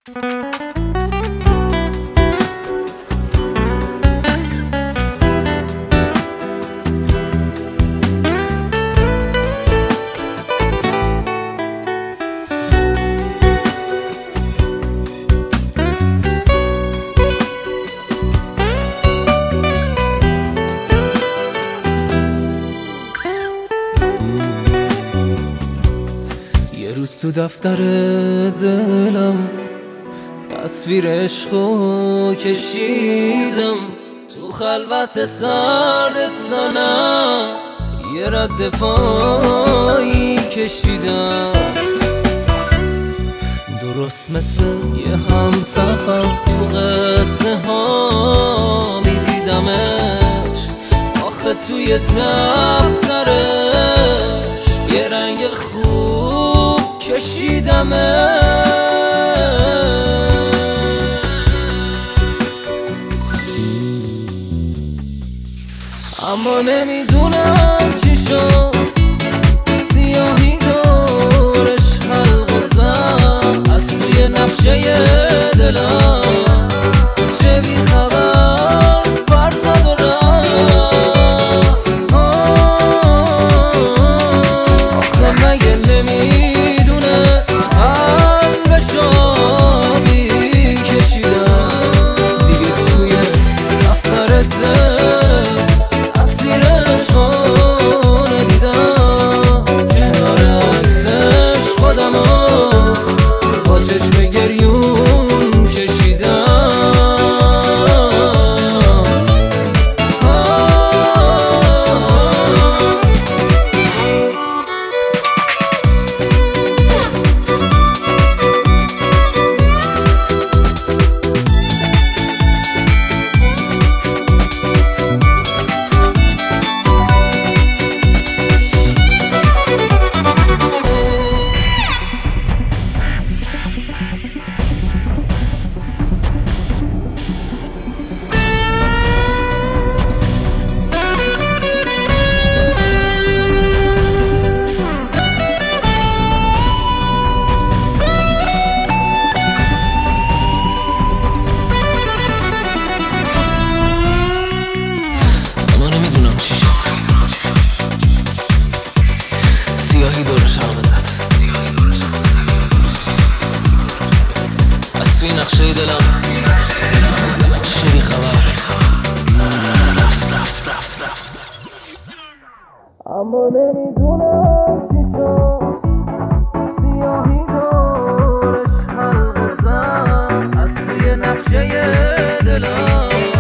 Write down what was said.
تو دفتر دلم تصویر عشقو کشیدم، تو خلوت سرد تنم یه رد پایی کشیدم. درست مثل یه همسفر تو قصه ها میدیدمش، آخه توی دفترش یه رنگ خوب کشیدمش. اما نمیدونم چی شد، سیاهی دورش حلقه زد از توی نقشه دلم، چه بی خبر پر زد و رفت. آخه مگه نمیدونه قلبشو بی کشیدم دیگه توی دفتر دل سیاهی دورش حلقه زد از توی نقشه دلم، چه بی خبر رفت. اما نمیدونم چی شد، سیاهی دورش حلقه زد از توی نقشه دلم.